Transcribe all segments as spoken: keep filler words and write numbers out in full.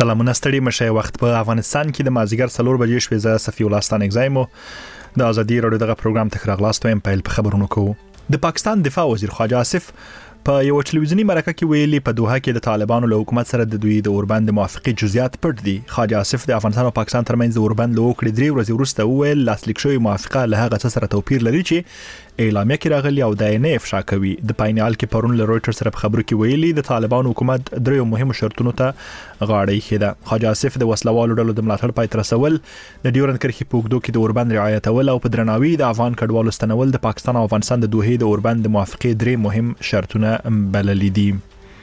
سلامونه ستړي مشه. وخت په افغانستان کې د مازیګر څلور بجې شوې. زه صفي الله ستان اگزایمو د ازادي رادیو دغه پروګرام ته راغلاستم. پیل په خبرونو کوو. د پاکستان دفاع وزیر خواجه آصف په یو ټلویزیونی مرکه کې ویلي په دوحه کې د طالبانو له حکومت سره د دوی د اوربند موافقت جزئیات پټ دي. خواجه آصف د افغانستان او پاکستان ترمنځ د اوربند له وکړې درې ورځې وروسته وویل لاسلیک شوی موافقه له هغه څه سره توپیر لري چې اعلامیه کې راغلی او د نه افشا کوي. د پاینال کې پرون له رويټر سره په خبرو کې ویلي د طالبانو حکومت درې مهمو شرطونو ته غاړه ایښې ده. خواجه آصف د وسلوالو ډلو د ملاتړ پای ته رسول، د ډیورند کرښې په اوږدو کې د اوربند رعایتول او په درناوي د افغان کډوالو ستنول د پاکستان او افغانستان د دوحې د اوربند د موافقې درې مهم شرطونه بللي دي.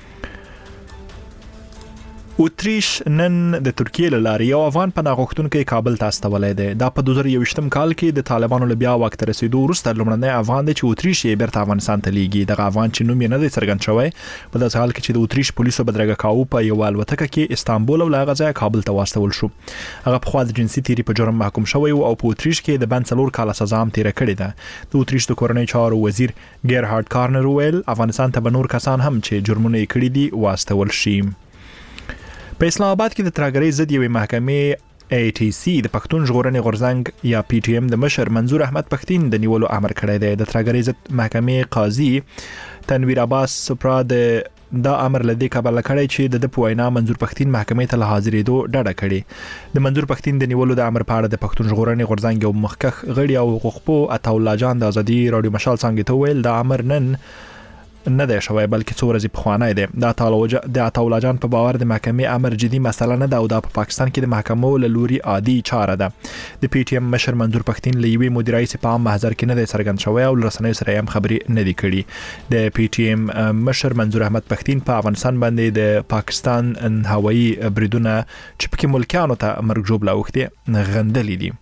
اتریش نن د ترکیه له لارې یو افغان پناه غوښتونکی کابل ته استولی دی. دا په دوه زره یوویشتم کال کې د طالبانو له بیا واک ته رسیدو وروسته لومړنی افغان دی چې اتریش یې بیرته افغانستان ته لیږي. دغه افغان چې نوم یې نه دی څرګند شوی په داسې حال کې چې د اتریش پولیسو بدرګه کاوه په یو الوتکه کې استانبول او له هغه ځایه کابل ته واستول شو. هغه پخوا د جنسي تیري په جرم محکوم شوی او په اتریش کې د بند څلور کاله سزا هم تیره کړې ده. د اتریش د کورنۍ چارو وزیر ګیرهارد کارنر ویل افغانستان ته به نور کسان هم چې جرمونه یې کړي دي واستول شي. په اسلام آباد کې د ترهګرۍ ضد یوې محکمې ای ټي سی د پښتون ژغورنې غورځنګ یا پی ټی ایم د مشر منظور احمد پښتين د نیولو امر کړی دی. د ترهګرۍ ضد محکمې قاضي تنویر عباس سپرا د دا امر لدی کابل کړی چې د پوینا منظور پښتين محکمې ته حاضرېدو ډډه کړي. د منظور پښتين د نیولو د امر په اړه د پښتون ژغورنې غورځنګ یو مخکخ غړي او غوښپو عطاالله جان د ازادي رادیو مشال څنګه ته ویل دا امر نن نه دی شوی بلکې څو ورځې پخوانی دی. د عطاالله جان په باور د محکمې امر جدي مسله نه ده او دا په پاکستان کې د محکمو له لوري عادي چاره ده. د پی ټی ایم مشر منظور پښتين له یوې مدیرای سي په محضر کې نه دی څرګند شوی او رسنیو سره هم خبرې نه دی کړي. د پی ټی ایم مشر منظور احمد پښتين په افغانستان باندې د پاکستان هوایي بریدونه چې پکې ملکیانو ته مرګ ژوبله وکړي غندلي دي.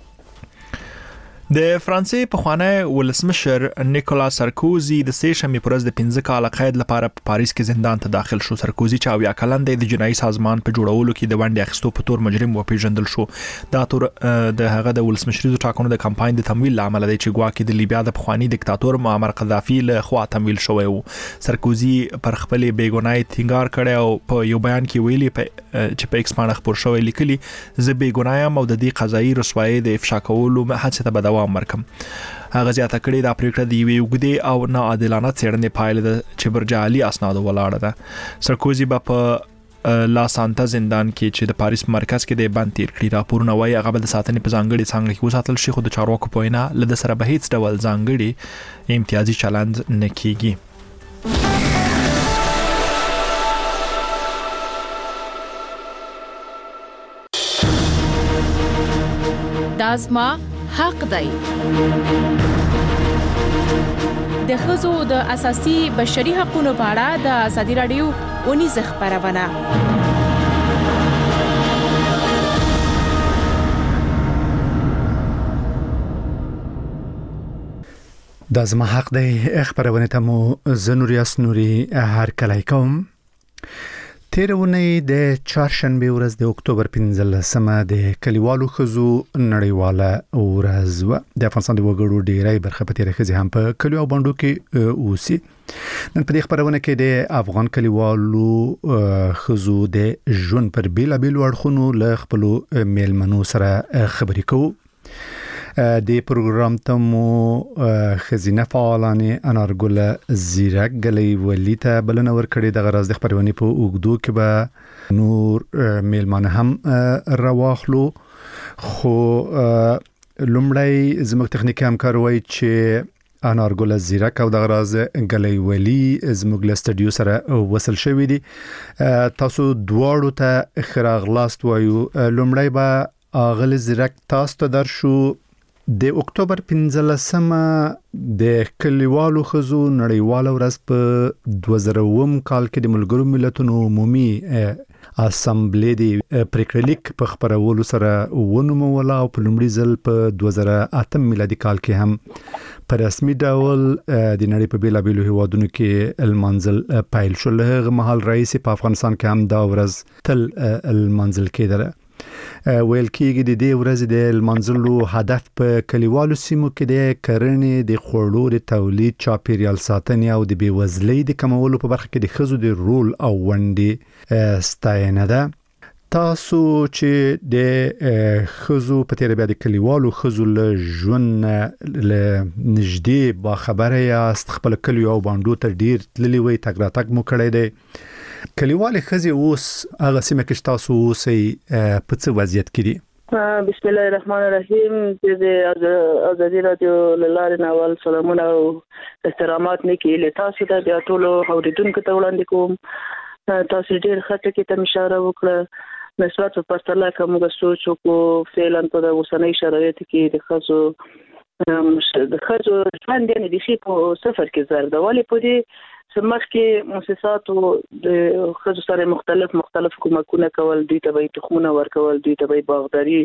د فرانسې پخوانی ولسمشر نیکولا سارکوزي د سه شنبې پر ورځ د پنځه کاله قید لپاره په پاریس کې زندان ته داخل شو. سارکوزي چې اویا کلن دی د جنایي سازمان په جوړولو کې د ونډې اخیستو په تور مجرم وپیژندل شو. دا تور د هغه د ولسمشریزو ټاکنو د کمپاین د تمویل لامل دی چې ګواکې د لیبیا د پخوانی دیکتاتور معمر قذافي له خوا تمویل شوی و. سارکوزي پر خپل بیګناهي ټینګار کړی او په یو بیان کې ویلي چې په ایکس باندې خبر شوی لیکلي زه بیګناه یم او د دې قضایي رسوایی د افشا کولو هڅه ته دوام ورکم. هغه زیاته کړې دا پریکړه د یوې وګړي او ناعادلانه څېړنې پایله ده چې بر جعلي اسناد ولاړه ده. سارکوزي په لا سانتا زندان کې چې د پاریس مرکز کې د بند تیر کړی. راپورونه وايي هغه به د ساتنې په ځانګړي څنګه کې وساتل شي خو د چارواکو په وینا له سره به هیڅ ډول ځانګړي امتیازي چلند نه کیږي. دازما حق دی. د ښځو د اساسي بشري حقوقو په اړه د ازادي رادیو اونیزه خبرونه. دازما حق دی خبرونه ته مو زنوریاس نوري هر کله کوم. تیرونی د چهارشنبه ورځ د اکتوبر پنځلسمه د کلیوالو ښځو نړیواله ورځ و. د افغانستان د وګړو ډیری برخه په تیر ښځې هم په کلیو باندو کې اوسي. نن په دې خبرونه کې د افغان کلیوالو ښځو د ژوند پر بیل بیل اړخونو له خپل میلمنو سره خبرې کوو. د پروګرام ته مو خزینه فعالانه انارګل زیرک غلي ولی ته بلنه ورکړې د غرض د خبرونه په اوګدو کې به نور میلمانه هم رواخلو. خو لومړی زموږ تخنیکی همکار وایي چې انارګل زیرک او د غرض غلي ولی زموږ له سټډیو سره وصل شوی دي. تاسو دواړو ته خراغلاست وایو. لومړی به اغل زیرک تاسو ته درشو د اکتوبر پنځلسمه د کلیوالو ښځو نړیواله ورځ په دوه زره اووم کال کې د ملګرو ملتونو عمومي اسامبلې د پریکړه لیک په خبرولو سره ونوموله او په لومړي ځل په دوه زره اتم میلادي کال کې هم په رسمي ډول د نړۍ په بیلابیلو هیوادونو کې المنزل پایل شو. له هغه مهال رئیس په افغانستان کې هم دا ورځ تل المنزل کېدله. ویل کېږي د دې ورځې د لمانځلو هدف په کلیوالو سیمو کې د کرنې د خوړو د تولید چاپیریال ساتنې او د بېوزلۍ د کمولو په برخه کې د ښځو د رول او ونډې ستاینه ده. تاسو چې د خزو په تیر بیا د کلیوالو خزو له ژوند له نږدې با خبره یاست، خپل کلیو او باندې ته ډیر تللی وي، تګ راتګ مو کړی دی. کلیوال خزي اوس هغه سیمه کې تاسو اوسئ په څه وضعیت کې دي؟ بسم الله الرحمن الرحیم. د ازادي رادیو لاره نوال سلامونه او احترامات نیکی له تاسو ته د ټولو اوریدونکو ته وړاندې کوم. تاسو ډیر خطر کې تم اشاره وکړه نسبت په پرتله کوم سوچ کو فعلا په د وسنۍ شرایط کې د خزو د خزو ژوند نه دي شي په سفر کې زرد ولې په دې سمخ کې مؤسساتو د خزو سره مختلف مختلف کومکونه کول، دوی ته به تخمونه ورکول، دوی ته به باغداري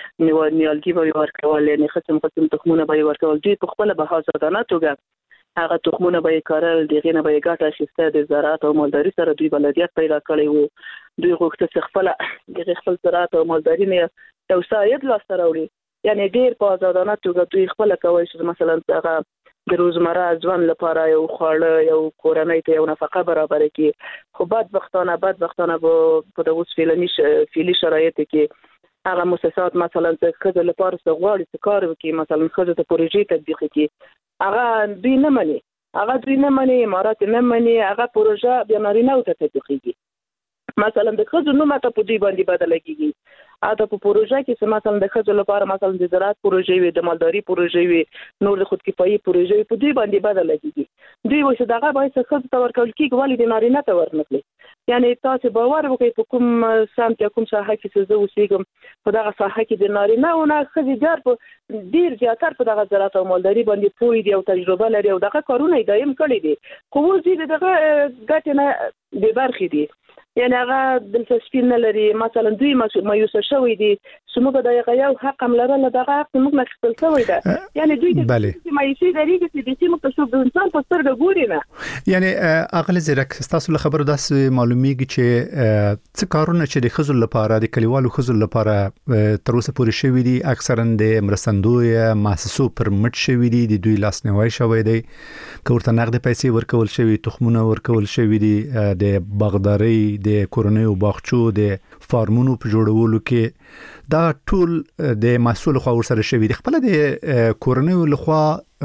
نیالګي به ورکول، یعنی ختم ختم تخمونه به ورکول، دوی په خپل به حاضرانه توګه هغه تخمونه به کارل، دغه نه به ګټه اخیسته، د زراعت او مالداري سره دوی بلدیت پیدا کړی وو. دوی غوښتل چې خپل د خپل زراعت او مالداري نه یو ساید لاس راوړي، یعنی ډیر په آزادانه توګه دوی خپل کوي چې مثلا هغه د روزمره ژوند لپاره یو خواړه یو کورنۍ ته یو نفقه برابر کړي. خو بدبختانه بدبختانه په د اوس فعلي فعلي شرایط کې هغه مؤسسات مثلا د خزو لپاره څه غواړي څه کار وکړي، مثلا خزو ته پروژې تطبیق کړي، هغه دوی نه مني هغه دوی نه مني امارات نه مني هغه پروژه بیا نارینه او ته تطبیق کړي. مثلا د خزو نوم ته په دوی باندې بدل کېږي. اته په پروژه کې چې مثلا د خزو لپاره مثلا د زراعت پروژې وي، د مالداري پروژې وي، نور د خودکفایي پروژې په دوی باندې بدل کېږي. دوی وایي چې دغه باید خزو ته ورکول کېږي ولې د نارینه ته ورنکړي. یعنی تاسو باور وکړئ په کوم سمت کوم ساحه کې چې زه اوسېږم په دغه ساحه کې د نارینه او نه خزي ډېر په ډیر زیاتر په دغه زراعت او مالداري باندې پوي دي او تجربه لري او دغه کارونه دایم کړی دي. خو وځي دغه ګټه نه د برخې دي، یعنی هغه دلچسپي نه لري. مثلا دوی مایوسه شوی دي سمو د یو حق هم لرله، دغه حق موږ نه خپل شوی ده. یعنی دوی د مایوسي لري چې د سیمو په څو د انسان په سترګه ګوري نه. یعنی اغل زیرک تاسو له خبرو داسې معلومیږي چې څه کارونه چې د خزو لپاره د کلیوالو خزو لپاره تر اوسه پورې شوی دي اکثرا د مرستندوی مؤسسو پر مټ شوی دي، د دوی لاسنیوي شوی دی، که ورته نقد پیسې ورکول شوی، تخمونه ورکول شوی دي، د باغداري د کورنۍ او باغچو د فارمونو په جوړولو کې دا ټول د مسؤل خو ورسره شوی دي. خپل د کورنۍ لخوا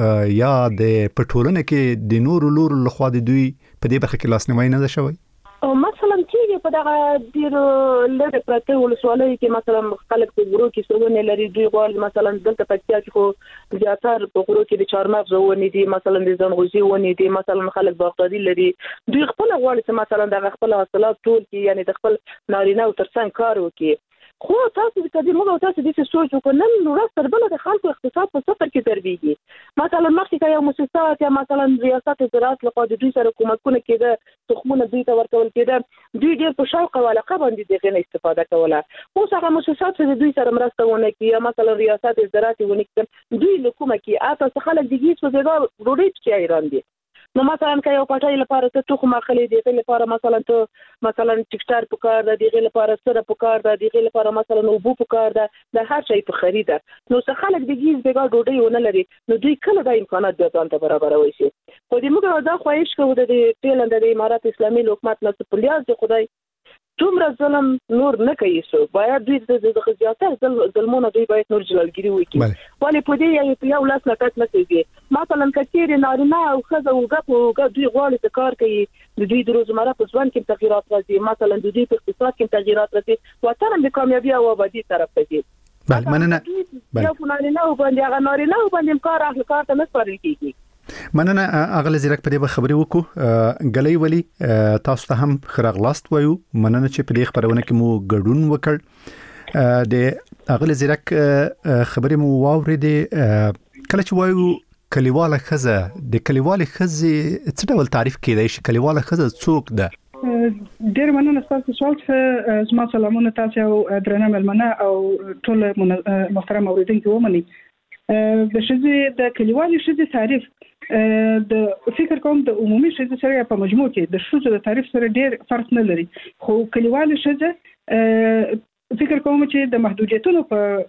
یا د پټولنه کې د نور لور لخوا د دوی په دې برخه کې لاسنیوي نه ده شوی. او مثلا چې په دغه ډیر لږ پرته ولسوالۍ کې مثلا خلک په غرو کې سونه لري، دوی غواړي مثلا دلته پکتیا کې خو زیاتره په غرو کې د چارمغز ونې دي، مثلا د زنغوزي ونې دي، مثلا خلک باغداري لري، دوی خپل غواړي چې مثلا دغه خپل حاصلات ټول کې یعنی د خپل نارینه او ترڅنګ کار وکړي. خو تاسو د دې موږ تاسو د څه سوچ وکړم نو راست تر بل د خلکو اقتصاد په سفر کې تربیږي. مثلا مخکې یو مؤسسات یا مثلا ریاست زراعت لخوا د دوی سره کومکونه کېده، تخمونه دوی ته ورکول کېده، دوی ډېر په شوق او علاقه باندې دغه نه استفاده کوله. اوس هغه مؤسسات چې دوی سره مرسته ونه کوي یا مثلا ریاست زراعت ونه کوي، دوی له کومه کې اته خلک د هیڅ وجه ډوډۍ چې ایران دي. نو مثلا که یو پټای لپاره ته تخم اخلي، دغه لپاره مثلا ته مثلا ټیکټر په کار ده، دغه لپاره سره په کار ده، دغه لپاره مثلا اوبو په کار ده، د هر شي په خریده. نو څه خلک د هیڅ دغه ډوډۍ ونه لري، نو دوی کله د امکانات د ځان ته برابروي شي. خو د موږ دا خواهش کوو د ټیلند د امارات اسلامي حکومت نه په لیاز د خدای دومره ظلم نور نه کوي، سو باید دوی د زیاتر ظلمونه دوی باید نور جلالګيري وکړي. ولې په دې یو لاس نکات نه کوي. مثلا کثیر نارینه او ښځه او ګپ او دوی غواړي چې کار کوي، د دوی د روزمره په ژوند کې تغیرات راځي، مثلا د دوی په اقتصاد کې تغیرات راځي، وطن د کامیابی او آبادی طرف ته ځي. بله مننه. یو نارینه او باندې هغه نارینه او باندې کار اخلي، کار ته نه سپارل کیږي. مننه اغل زیرک په دې خبرې وکړو. غلې ولی تاسو ته هم خراغلاست وایو، مننه چې په دې خبرونه کې مو ګډون وکړ. د اغل زیرک خبرې مو واورېدې. کله چې وایو کلیواله خزه، د کلیواله خزه څه ډول تعریف کېدای شي؟ کلیواله خزه څوک ده؟ ډېر مننه تاسو سوال ته. زما سلامونه تاسو او درنه ملمنه او ټول محترم اوریدونکو ومني. د شذې د کلیوالي شذې تعریف د فکر کوم د عمومي شذې سره په مجموع کې د شذې د تعریف سره ډېر فرق نه لري. خو کلیوالي شذې فکر کوم چې د محدودیتونو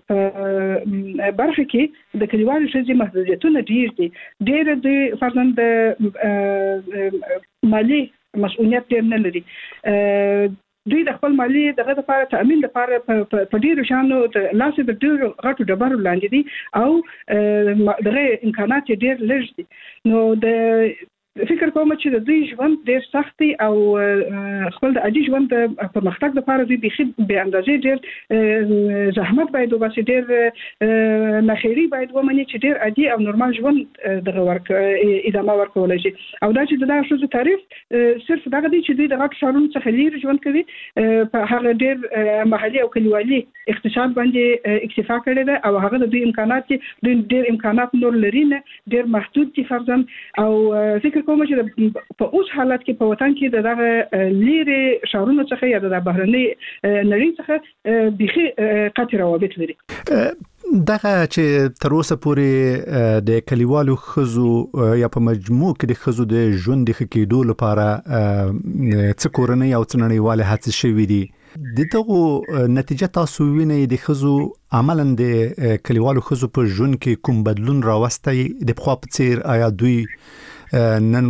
په برخه کې د کلیوالي شذې محدودیتونه ډېر دي. ډېر د فرضاً د مالی مسؤلیت ډېر نه لري. دوی د خپل مالی دغه لپاره تامین لپاره په ډیرو شانو د لاسه د ډیرو غټو ډبرو لاندې دي او دغه امکانات ډیر لږ دي. نو د فکر کوم چې د دوی ژوند ډیر سخت او خپل د عادي ژوند د پرمختګ لپاره دوی به به اندازې ډیر زحمت باید وباسي، ډیر نخیری باید ومني چې ډیر عادي او نورمال ژوند دغه ورک ادامه ورکول شي. او دا چې دغه شوزو تعریف صرف دغه دی چې دوی د غټ شهرونو څخه لري ژوند کوي، په هغه ډیر محلي او کلیوالي اقتصاد باندې اکتفا کړی دی او هغه د دوی امکانات دوی ډیر امکانات نور لري نه، ډیر محدود دي فرضاً. او فکر کوم چې په اوس حالت کې په وطن کې دغه لري شهرونو څخه یا د بهرنۍ نړۍ څخه بيخي قطع روابط لري. دغه چې تر اوسه پورې د کلیوالو خزو یا په مجموع کې د خزو د ژوند د خکېدو لپاره څه کورنۍ او څه نړیواله هڅې شوې دي، دغه نتیجه تاسو وینئ د خزو عملاً د کلیوالو خزو په ژوند کې کوم بدلون راوستی د پخوا په څیر؟ آیا دوی نن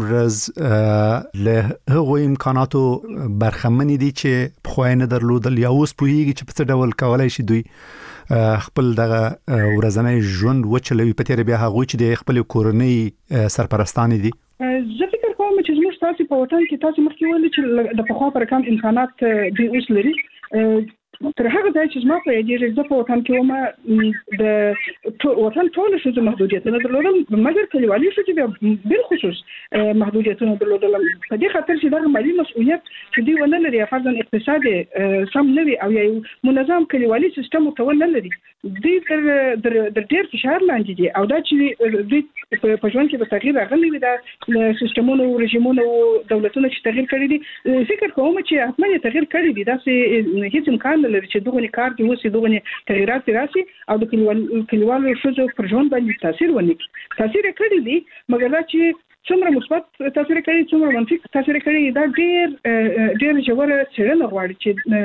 ورځ له هغو امکاناتو برخمنې دي چې پخوا نه درلودل، یا اوس پوهیږي چې په څه ډول کولای شي دوی خپل دغه ورځنی ژوند وچلوي په تیر بیا هغوی چې د خپل کورنۍ سرپرستانې دي؟ زه فکر کوم چې زموږ تاسو په وطن کې تاسو مخکې ویل چې د پخوا پر کم امکانات دوی اوس لري. تر هغه ځای چې زما په دې ځکه په وطن کې ومه د وطن ټول شوزو محدودیتونه درلودل، مګر کلیوالي شوزو بیا بل خصوص محدودیتونه درلودل. په دې خاطر چې دا مالی مسؤلیت چې دوی ونه لري، فرضاً اقتصادي سم نه وي او یو منظم کلیوالي سیستم متول نه لري، دوی تر د ډیر فشار لاندې دي. او دا چې دوی په ژوند کې به تغییر راغلی وي، دا سیستمونو او رژیمونو دولتونو چې تغییر کړی دي، فکر کوم چې حتما یې تغییر کړی دي. دا چې هیڅ امکان لري چې دغه کار دی وسی دغه تغیرات راشي او د کلیوالو شوزو پر ژوند باندې تاثیر ونی تاثیر کړی دی. مګر دا چې څومره مثبت تاثیر کوي څومره منفي تاثیر کوي، دا ډیر ډیر ژور څېړنه غواړي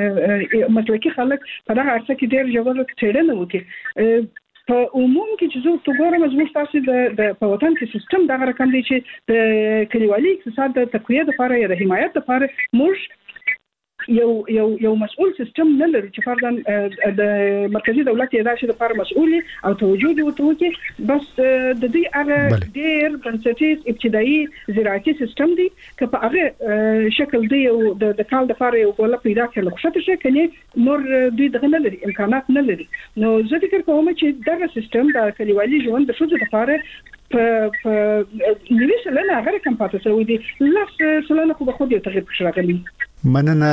چې مسلکي خلک په دغه اړه کې ډیر ژور څېړنه وکړي. په عموم کې چې زه تو ګورم زموږ تاسو د په وطن کې سیستم دغه رقم دی چې د کلیوالي اقتصاد د تقویه لپاره یا د حمایت لپاره موږ یو یو یو مسؤل سیستم نه لري چې فرضاً د مرکزی دولت یې داسې لپاره مسؤل او توجه دي وته، بس د دې هغه ډیر بنسټیز ابتدایي زراعتي سیستم دی که په هغه شکل دی او د کال د لپاره یو ګول پیدا کړل خو شته شي کني نور دوی دغه نه لري، امکانات نه لري. نو زه فکر کوم چې دغه سیستم د کلیوالي ژوند د شوزو لپاره په په نیوي سلنه هغه کم پاتې شوی دی، لس سلنه خو به خو دې تغیر پکې راغلی. مننه.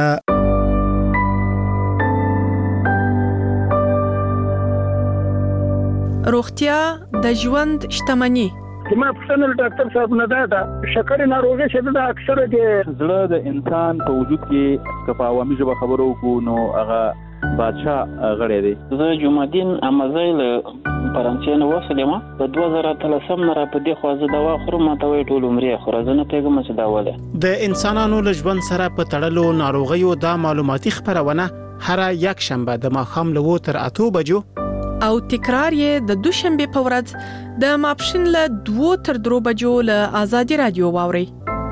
روغتیا د ژوند شتمني. زما پښتنه ډاکټر صاحب نه دا شکر ناروغي چې دا اکثره د زړه د انسان په وجود کې کپا عوامي ژبه خبرو کو نو هغه بادشاہ غړی دی. زه جمعدین امازیل فرانسې نو وسلم په دوه زره اتلسم نه را په دې خو زه دوا خورم ته وی ټول عمرې خو زه نه پیګم چې دا وله د انسانانو له ژوند سره په تړلو ناروغیو دا معلوماتي خبرونه هر یک شنبه د ماښام له تر اته بجو او تکرار یې د دوشنبه په ورځ د ماپښین له دوه تر درو بجو له آزادي رادیو واوري.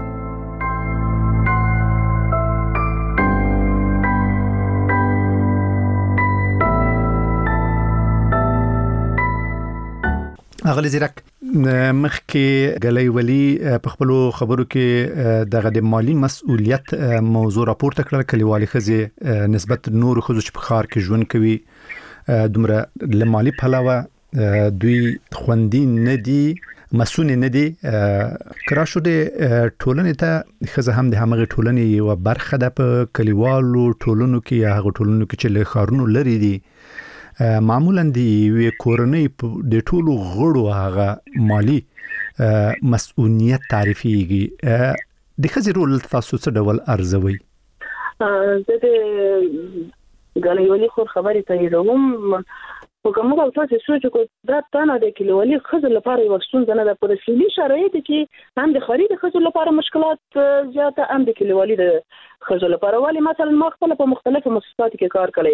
اغلی زیرک مخکې غلی ولی په خپل خبرو کې دغه د مالی مسؤلیت موضوع راپورته کړل. کلیوالي خزه نسبت نور خزو چې په خار کې ژوند کوي دومره لمالي پلاوه دوی خوندي نه دي، مسؤل نه دي. کرا شو د ټولنې ته خزه هم د همغه ټولنې یو برخه ده په کلیوالو ټولنو کې یا هغه ټولنو کې چې له خارونو لري دي. معمولا دی وی کورنۍ د ټولو غړو هغه مالی مسؤلیت تعریفيږي. د خزې رول تاسو څه ډول ارزوي؟ زه د غلیوالي خور خبرې ته یم په کومه او تاسو سوچ کو دا تنه د کلیوالي خزې لپاره یو ستونزه نه ده. په رسمي شرایط کې هم د خرید خزې لپاره مشکلات زیاته هم د کلیوالي د خزې لپاره، ولی مثلا ما خپل په مختلفو مؤسساتو کې کار کړی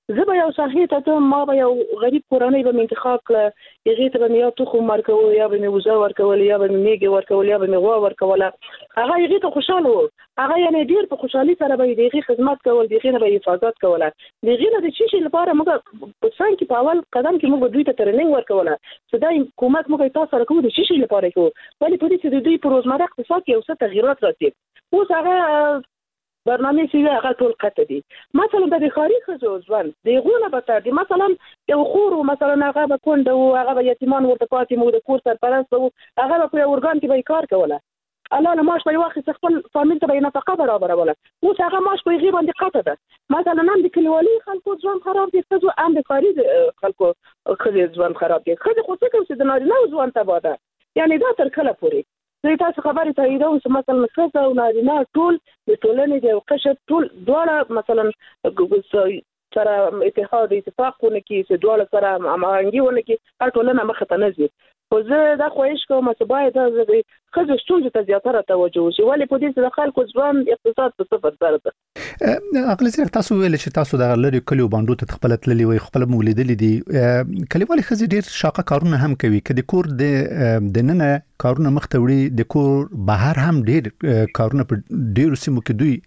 زه به یو صحیح ته ما به یو غریب کورنۍ به انتخاب کړ یغې ته به یا تخم ورکول یا به وزه ورکول یا به میګه ورکول یا به غوا ورکول هغه یغې ته خوشاله وو هغه یعنی ډیر په خوشحالي سره به دغه خدمت کول دغه نه به حفاظت کوله دغه نه د چی لپاره موږ په څنګه کې په اول قدم کې موږ دوی ته ترننګ ورکوله چې دا حکومت موږ تاسو سره کوم د چی لپاره کوو ولی په دې چې د دوی په روزمره اقتصاد کې اوسه تغیرات راځي اوس هغه برنامه چې هغه ټول قطه دي مثلا د ښاري خزو ځوان دغه به تر دي مثلا یو خور مثلا هغه به کونډه او هغه به یتیمان ورته پاتې مو د کور سرپرست او هغه په اورګان کې به کار کوله الله نه ماش په واخې خپل فامیل ته به نفقه برابروله اوس هغه ماش په غیبه باندې قطه ده مثلا نن د کلیوالي خلکو ځوان خراب دي خزو ام د ښاري خلکو خزو ځوان خراب دي خزو خو څه کوي چې د نارینه ځوان ته باده یعنی دا تر کله پورې زه تاسو خبرې ته ایدو چې مثلا خزه او نارینه ټول د ټولنې د قشر ټول دواړه مثلا سره اتحاد اتفاق ونه کې چې دواړه سره هماهنګي ونه کې هر ټولنه مخ ته نه ځي خو زه دا خواهش کوم چې باید د خزو ستونزې ته زیاتره توجه وشي ولې په دې چې د خلکو ځوان اقتصاد په صفر سره ده عقل زیر تاسو ویل چې تاسو د لری کلیو باندې ته خپل تللی وي خپل مولیدل دي کلیوالي خزي ډیر شاقه کارونه هم کوي کله کور د د نن کارونه مختوړي د کور بهر هم ډیر کارونه په ډیر سیمو کې دوی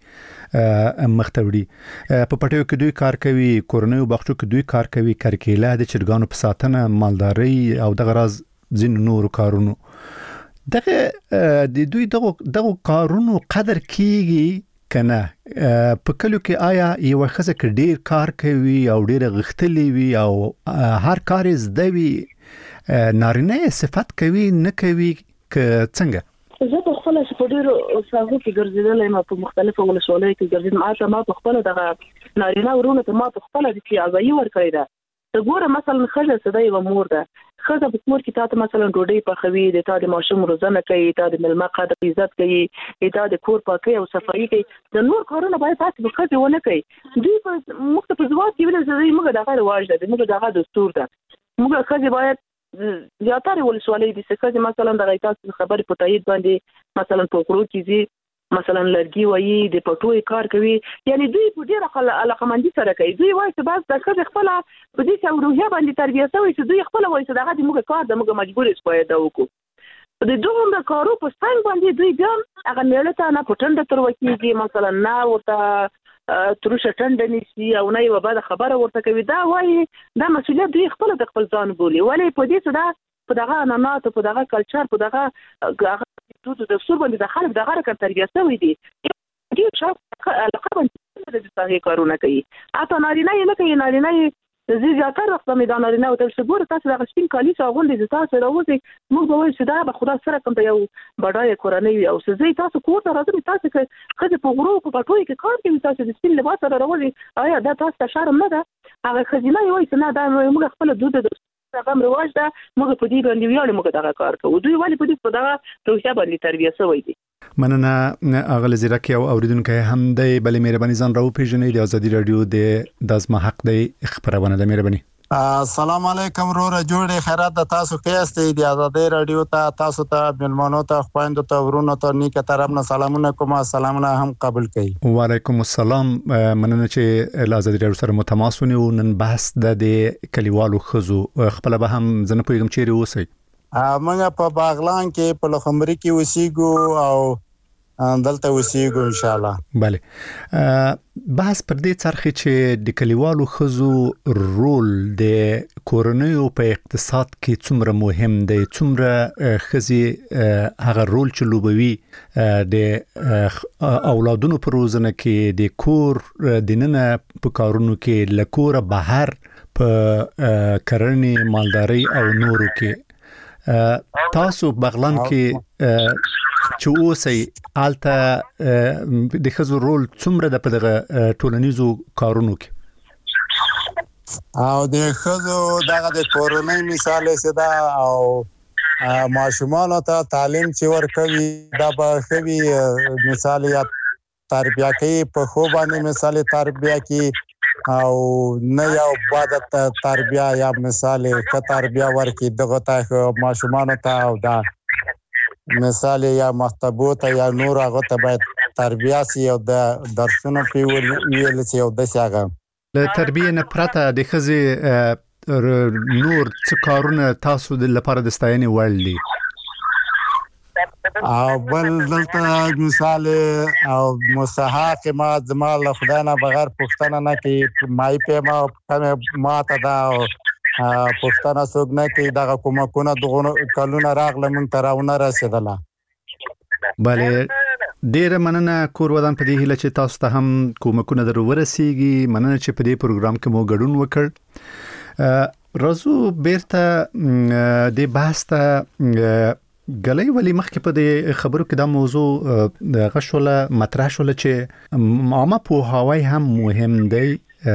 مختوړي په پټیو کې دوی کار کوي کورنیو بخښو کې دوی کار کوي کرکیله د چرګانو په ساتنه مالداري او د غراز زین نور کارونو دغه د دوی دغه دغه کارونو قدر کیږي کنه په کلو کې آیا یو خزه کې ډیر کار کوي او ډیر غختلی وي او هر کار زده وي نارینه صفات کوي نه کوي ک څنګه زه په خپل په ډیرو ساحو کې ګرځیدل ما په مختلفو ولسوالیو کې ګرځیدم ما ما په خپل دغه نارینه ورونه ته ما په خپل د پیازایي ور کړی دا ته ګوره مثلا خزه سدای و مور ده خزه په کور کې تاسو مثلا ډوډۍ پخوي د تاسو د ماشوم روزنه کوي تاسو د ملما قدر عزت کوي تاسو د کور پاکي او صفایي کوي د نور کارونه باید تاسو په خزه ونه کوي دوی په مختلف ځواب کې ویل چې موږ دغه رواج ده موږ دغه دستور ده موږ خزه باید زیاتره ولسوالۍ دي چې مثلا د تاسو خبرې په تایید باندې مثلا په کورو کې زی مثلا لرګي وایي د پټوي کار کوي یعنی دوی په ډیره علاقمندي سره کوي دوی وایي چې بس د خپل خپل په دې څو روحیه باندې تربیه شوی چې دوی خپل وایي چې دغه د موږ کار د موږ مجبور اسپای دا وکړو د دوه د کارو په څنګه باندې دوی ګم هغه نیولته نه پټنده تر وکیږي مثلا نه ورته ترشه ټنډه نشي او نه یو بعد خبره ورته کوي دا وایي دا مسؤلیت دوی خپل د خپل ځان بولي ولې په دې څه دا په دغه انانات په دغه کلچر په دغه د دستور باندې د خلک دغه کار تربیه شوی دي دې چې علاقه باندې د صحیح کارونه کوي اته نارینه نه کوي نارینه زی زیاتره وخت مې دا نارینه او تل څګور تاسو د غشتین کالی څاغون دي تاسو راوځي موږ به وایو چې دا به خدا سره کوم یو بډای کورنۍ او زی تاسو کور ته راځي تاسو کې خځه په غرو په پټوي کې کار کوي تاسو د سپین لباس سره راوځي آیا دا تاسو ته شرم نه ده هغه خځینه وایي چې نه دا موږ خپل دود د هغه رواج ده موږ په دې باندې ویاړو موږ دغه کار کوو دوی ولې په دې په دغه روحیه باندې تربیه شوی دي مننه اغل زیرکی او اوریدونکو هم د بلې مهرباني ځان راو پیژنې د ازادي رادیو د داسما حق دی خبرونه د مهرباني السلام علیکم رور جوړې خیرات د تاسو کېسته د ازادي رادیو ته تاسو ته ملمنو ته خويندو ته ورونو ته نیکه طرف نه سلامونه کوم سلامونه هم قبول کړئ وعلیکم السلام مننه چې د ازادي رادیو سره متماس ونیو نن بحث د کلیوالو خزو خپل به هم زنه پویګم چیرې اوسئ موږ په باغلان کې په لخمري کې وسیګو او دلته وسیګو ان شاء الله bale بحث پر دې څرخه چې د کلیوالو خزو رول د کورنیو په اقتصاد کې څومره مهم دی څومره خزي هغه رول چې لوبوي د اولادونو پر روزنه کې د کور د نن په کارونو کې لکور بهر په کرنې مالداري او نورو کې تاسو بغلان کې چې اوسئ آلته د خزو رول څومره د پدغه ټولنیزو کارونو کې او د خزو دغه د کورنۍ مثال سدا او ماشومان ته تعلیم چې ورکوي دا به خوي مثال یا تربیه کوي په خو باندې مثال تربیه کوي او نه یو عبادت تربیه یا مثال ک تربیه ورکي دغه ته ماشومان ته او دا مثال یا مختبوت یا نور هغه ته باید تربیه سي او د درسونو په ویل سي او د څنګه له تربیه نه پرته د ښځې نور څه کارونه تاسو د لپاره د ستاینې وړ دي؟ او بل دلته مثال او مستحق ما زمال خدای نه بغیر پښتنه نه کې مای په ما په ما ته دا پښتنه څوک نه کې دا کومکونه دغه کلونه راغله مونږ ته راونه رسیدله. بله ډیره مننه کور ودان په دې هیله چې تاسو ته هم کومکونه درو ورسیږي. مننه چې په دې پروګرام کې مو ګډون وکړ. راځو بیرته د بحث ته غلې ولی مخکې په دې خبرو کې دا موضوع د غشوله مطرح شول چې عامه پوهاوی هم مهم دی.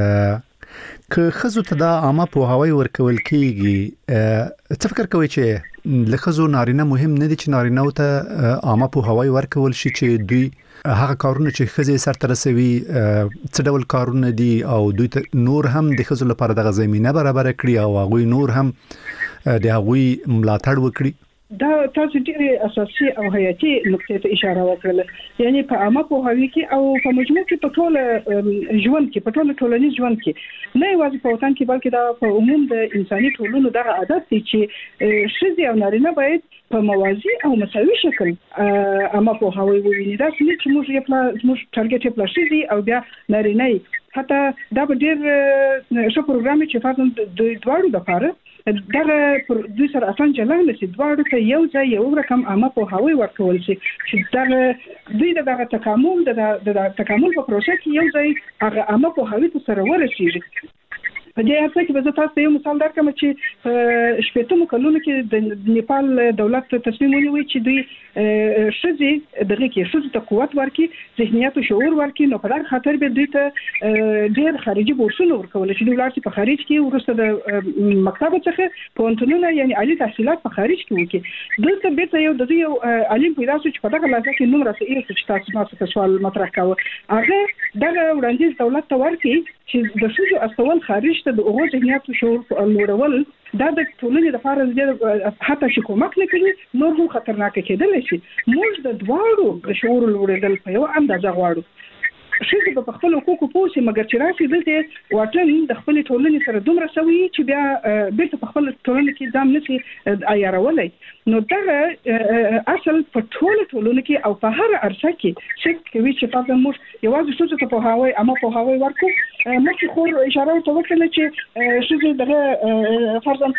که خزو ته دا عامه پوهاوی ورکول کیږي، څه فکر کوي چې لخزو نارینه مهم نه دي چې نارینه ته عامه پوهاوی ورکول شي چې دوی هغه کارونه چې خزې سره ترسوي څه ډول کارونه دي او دوی ته نور هم د خزو لپاره د زمينه برابر کړي او هغه نور هم د هغه ملاتړ وکړي؟ دا تاسو ډېر اساسي او حیاتي نقطې ته اشاره وکړه. یعنی په عامه پوهاوی کې او په مجموع کې په ټول ژوند کې په ټول ټولنیز ژوند کې نه یوازې په وطن کې بلکې دا په عموم د انساني ټولنو دغه عادت دی چې ښځې او نارینه باید په موازي او مساوي شکل عامه پوهاوی وویني. دا څه چې موږ یې پلا موږ ټارګټ یې پلا شي او بیا نارینه حتی دا به ډېر ښه پروګرام چې فاطمه د دوړو لپاره دغه دوی سره اسان چلان نشي دواړو ته یو ځای یو رقم عامه پوهاوی ورکول شي چې دغه دوی دغه تکامل د تکامل په پروسه کې یو ځای هغه عامه پوهاوی ته سره ورسیږي. په دې اړه کې به تاسو یو مثال درکړم چې شپږم کلونو کې د نیپال دولت تصمیم ونیوي چې دوی ښځې دغه کې ښځو ته قوت ورکړي، ذهنیت او شعور ورکړي. نو په دغه خاطر به دوی ته ډېر خارجي بورسونه ورکول شي. دوی ولر په خارج کې ورسته د مکتب څخه پونتونونه یعنی عالی تحصیلات په خارج کې وکړي. دلته به یو د دوی عالم پیدا شو چې په دغه لحظه کې نوم راسي چې تاسو ما څه سوال مطرح کاوه. هغه دغه وړاندیز دولت ته ورکړي چې د ښځو استول خارج ته د اوغو ذهنیت او شعور لوړول دا د ټولنې لپاره د حتی چې کومک نه کوي نور هم خطرناک کېدلی شي. موږ د دواړو د شعور لوړېدل په یو اندازه غواړو. ښځې په خپل حقوقو پوه شي، مګر چې راشي دلته واټن د خپلې ټولنې سره دومره سوي چې بیا بیرته په خپل ټولنه کې ځان نشي عیارولی. نو دغه اصل په ټوله ټولنه کې او په هر عرصه کې چې کوي چې په موږ یوازې ښځو ته پوهاوی عامه پوهاوی ورکړو. مخکې خو اشاره ورته وکړله چې ښځې دغه فرضاً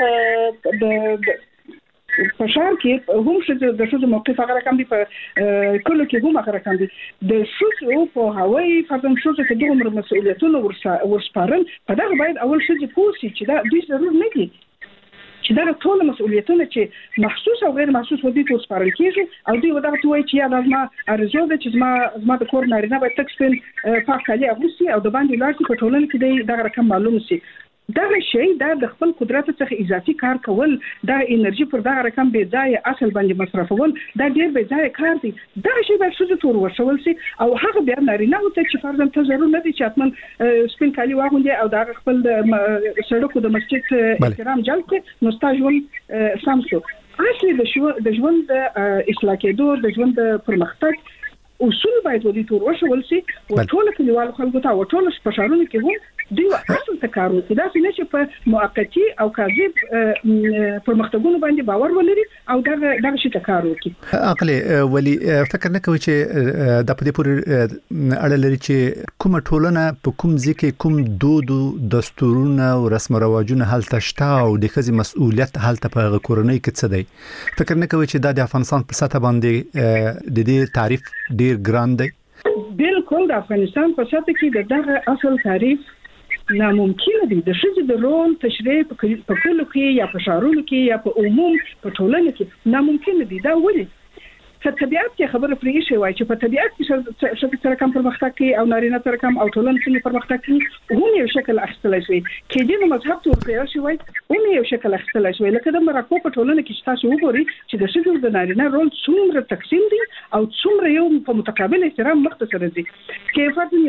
په په شهر کې هم څه د څه موقف هغه رقم دي، په کلو کې هم هغه رقم دي. د څه په هوایي فرضاً څه چې دغه مسؤلیتونه ورسپارل په دغه باید اول څه پوښي چې دا دوی ضرور نه دي چې دا ټول مسؤلیتونه چې محسوس او غیر محسوس ودی ته سپارل کیږي او دوی ودغه توي چې یا لازمه ارزو ده چې زما زما د کور نارینه باید تکسپل پاک کالي اغوستي او د باندې لاړ په ټولنه کې دا رقم معلوم شي. دا شی دا د خپل قدرت څخه اضافي کار کول، دا انرژي پر دا رقم به ځای اصل باندې مصرفول، دا ډیر به ځای کار دی. دا شی به څه تور ورشول شي او هغه بیا نارینه او ته چې فرضاً ته ضرور نه دي چې اتمن سپین کالي واغوندي او دا خپل سړکو د مسجد احترام جلب کړي نو ستاسو ژوند سم شو. اصلي د ژوند د اصلاح کېدو د ژوند د پرمختګ اصول باید ودی تور وشول شي او ټول کلیوال خلکو ته او ټول شپشارونو کې هم دوی اصل ته کار وکړي. دا څه چې په موقتی او کاذب پرمختګونو باندې باور ولري او دا دا شي ته کار وکړي. عقل ولی فکر نه کوي چې د په دې پورې اړه لري چې کومه ټولنه په کوم ځکه کوم دود دستورونه او رسم او رواجونه هلته شته او د خزي مسؤلیت هلته په کورنۍ کې څه دی. فکر نه کوي چې د افغانستان په سطح باندې د دې تعریف ډیر ګران دی. بالکل د افغانستان په سطح کې دغه اصل تعریف ناممکن دی. د ښځې د رول تشریح په کلو کې یا په شهرونو کې یا په عموم په ټولنه کې ناممکن دی. دا ولې؟ په طبيعت کې خبره پرې شي وای چې په طبيعت کې ښځې سره کم پرمختګ کوي او نارینه سره کم او ټولنه کې پرمختګ کوي هم یو شکل اخیستل شي. کې دې مذهب ته ورته شي وای هم یو شکل اخیستل شي. لکه د مراکو په ټولنه کې تاسو وګورئ چې د ښځو د نارینه رول څومره تقسیم دي او څومره یو په متقابل احترام مختصر دي. کې فرض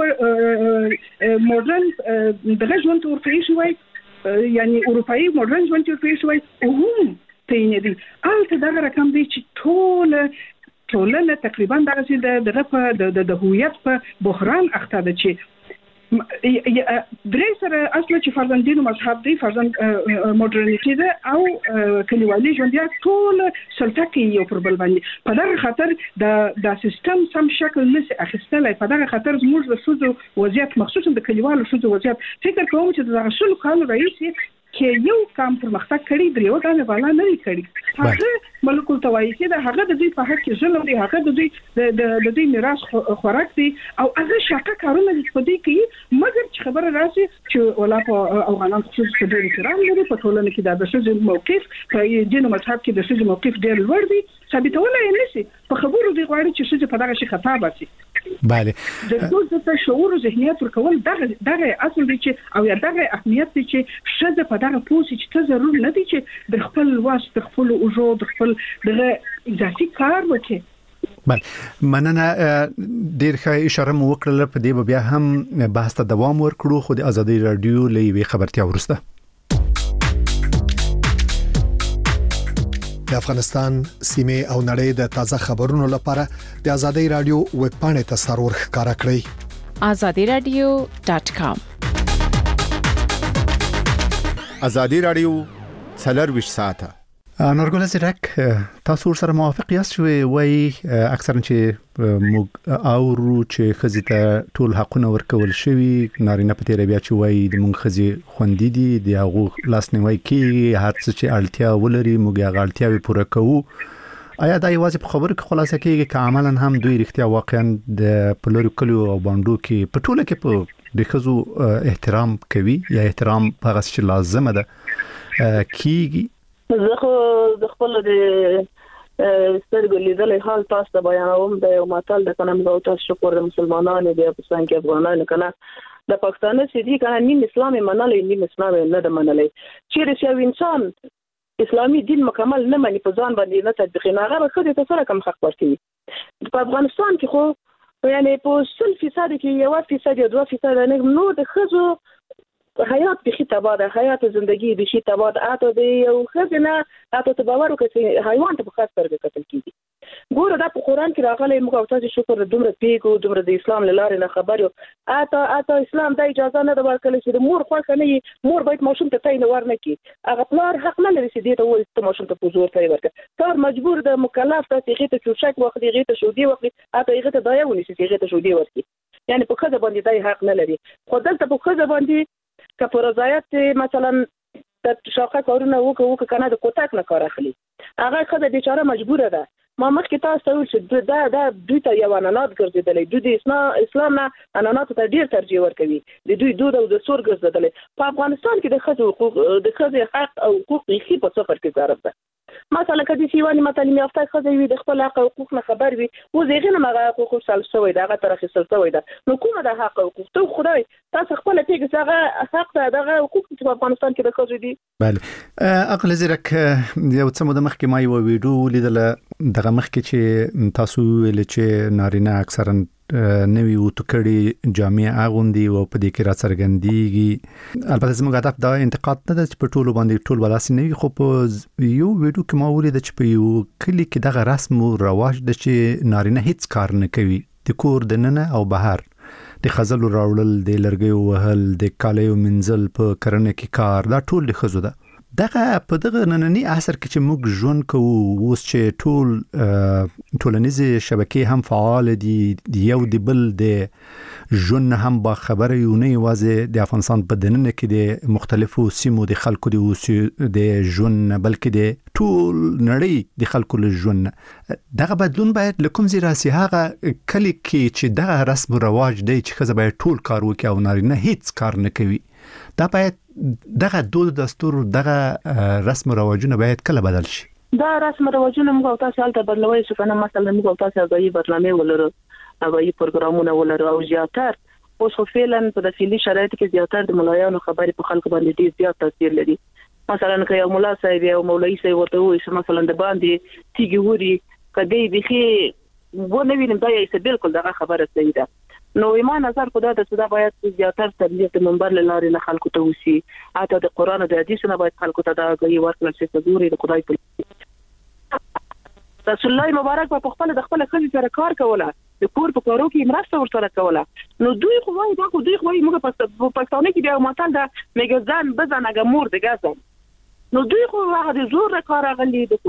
یوازې مودرن دغه ژوند ورته شي وای یعنی اروپאי مودرن ژوند ورته شي وای هم تینه دي. البته دا رقم دی چې ټول ټولنه تقریبا دغه د دغه په د هویت په بحران اخته ده چې درې سره اصل چې فرضاً دین او مذهب دی فرضاً مدرنیټي ده او کلیوالي ژوند یا ټول سلطه کې یو پر بل باندې په دغه خاطر د د سیستم سم شکل نشي اخیستلای په دغه خاطر زموږ د سوزو وضعیت مخصوصا د کلیوالو سوزو وضعیت فکر کوم چې د هغه شل کال رئیس کې یو کام پرمختګ کړی دی یو ځای بالا نه کړی هغه ملک التوایسی ده هغه د دې په حق کې ظلم دی هغه د دې د دې میراث خوراک دی او هغه شاکه کارونه د خپدي کې مګر چې خبره راشي چې ولا په افغانان خصوص په ډېر احترام لري په ټولنه کې د بشري موقف په دین او مذهب کې د شې موقف ډېر لوړ دی ثابتول یې نشي په خبرو دی غواړي چې شې په دغه شي خطا باسي بله د ټول د شعور او ذهنیت ورکول دغه دغه اصل دی چې او یا دغه اهمیت دی چې شې په دغه پوسې چې ته ضرور نه دی چې د خپل واس د خپل اوجو د خپل دغه اضافي کار وکړي. بله مننه ډیر ښه اشاره مو وکړه په دې بیا هم بحث ته دوام ورکړو خو د ازادي رادیو لوي خبرتیا ورسته د افغانستان سیمه او نړۍ د تازه خبرونو لپاره د ازادي رادیو ویب پاڼې ته سرور ښکارا کړئ azadi radio dot com. ازادي رادیو څلور ساعته نورګل زیرک تاسو سره موافق یاست وای اکثرا چې موږ اورو چې خزي ته ټول حقونه ورکول شوی نارینه په تیر بیا چې وای د موږ خزي خوندې دي د هغه لاسنیوي کې هر څه چې اړتیا ولري موږ هغه اړتیاوي پوره کوو آیا دا یوازې په خبرو کې خلاصه کېږي که عملاً هم دوی رښتیا واقعاً د پلورو کلیو او باندو کې په ټوله کې په د خزو احترام کوي یا احترام هغه چې لازمه ده کیږي زه خو د خپل د سترګو لیدلې حال تاسو ته بیانوم د یو متل د کنه موږ تاسو شکر د مسلمانانو د افغانستان کې افغانانو کنه د پاکستان سړي کنه نیم اسلامي منلې نیم اسلامي نه د منلې چې یو انسان اسلامي دین مکمل نه مانی په ځان باندې نه تطبیق نه هغه خدای ته سره کم حق ورکړي په افغانستان کې خو یعنی په سل فیصد کې یو فیصد یا دوه فیصد نه نو د خزو حیات بخی تباده حیات زندگی بخی تباده اته دی یو خزنه اته ته باور وکړي حیوان ته په خاص سترګه قتل کیږي ګوره دا په قران کې راغلی موږ او تاسو شکر دومره پیګو دومره د اسلام لاره نه خبرو اته اته اسلام د اجازه نه ورکړي چې د مور خوښه نه مور باید ماشوم ته تاین ورنه کی هغه پلار حق نه لري چې دې ته وایي ته ماشوم ته پوزور تاین ورکړي تر مجبور د مکلف ته چې ته چوشک وخت دی غیته شو دی وخت اته غیته دایونه چې غیته شو دی ورکړي یعنی په خزه باندې دای حق نه لري خو دلته په خزه باندې که په رضایت مثلا د شاقه کارونه وکړو کنه د کوټک نه کار اخلي هغه خدای بیچاره مجبوره ده ما مخکې تاسو ته ویل چې دا دا دوی ته یو انانات ګرځیدلې دوی د اسلام اسلام نه انانات ته ډیر ترجیح ورکوي د دوی دود او د سور ګرځیدلې په افغانستان کې د خځو حقوق د خځې حق او حقوق یې په صفر کې ضرب ده مثلا کدي سیوانی متعلم یافته خځې وي د خپل حق او حقوق نه خبر وي او زغه نه مغه حقوق سل شوی دا غا طرف سل شوی دا نو کومه د حق او حقوق ته خدای تاسو خپل پیګ څنګه حق ته دغه حقوق په افغانستان کې د خځو دي بله عقل زیرک یو څه مو د مخکې ما یو ویډیو لیدل دغه مخکې چې تاسو ویل چې نارینه اکثرا نوی او تکړی جامع اغوندي او په دې کې را څرګندېږي البته زموږ هدف دا انتقاد نه ده چې په ټولو باندې ټول ولاس نه وي خو په یو ویډیو کې ما ولید چې په یو کلی کې دغه رسم او رواج د چې نارینه هیڅ کار نه کوي د کور د ننه او بهر د خزل راوړل د لرګي وهل د کالیو منزل په کرنه کې کار دا ټول د خزو ده دغه په دغه نننی عصر کې چې موږ ژوند کوو اوس چې ټول ټولنیزې شبکې هم فعال دي یو د بل د ژوند هم با خبره یو نه یوازې د افغانستان په دننه کې د مختلفو سیمو د خلکو د د ژوند بلکې د ټول نړۍ د خلکو له ژوند دغه بدلون باید لکم زی راسي هغه کلی کې چې دغه رسم او رواج دی چې خزه باید ټول کار وکړي او نارینه هیڅ کار نه کوي دا باید دغه دود دستور دغه رسم و رواجونه باید کله بدل شي دا رسم و رواجونه موږ تاسو حالت بدلوي شو کنه مثلا موږ تاسو غوي برنامه ولرو غوي پروګرامونه ولرو او زیاتر اوس خو فعلا په داخلي شرایط کې زیاتر د ملایانو خبرې په خلکو باندې ډیر زیات تاثیر لري مثلا که یو مولا صاحب او مولوی صاحب ورته وایي چې مثلا د باندې تیږي وری کدی بخي و نه وینم دا یې بالکل دغه خبره صحیح ده نو ایمان نظر خدا د صدا باید زیاتر تبلیغ د منبر لاره نه خلکو ته وسی اته د قران او د حدیث نه باید خلکو ته دا غوي ورکړل شي چې ګوري د خدای په رسول الله مبارک په خپل د خپل خځې سره کار کوله د کور په کارو کې مرسته ورسره کوله نو دوی خو وايي دا خو دوی خو وايي موږ په پښتون کې بیا متل دا مګزان بزنګ مور د ګازن نو دوی خو هغه د زور کار غلي د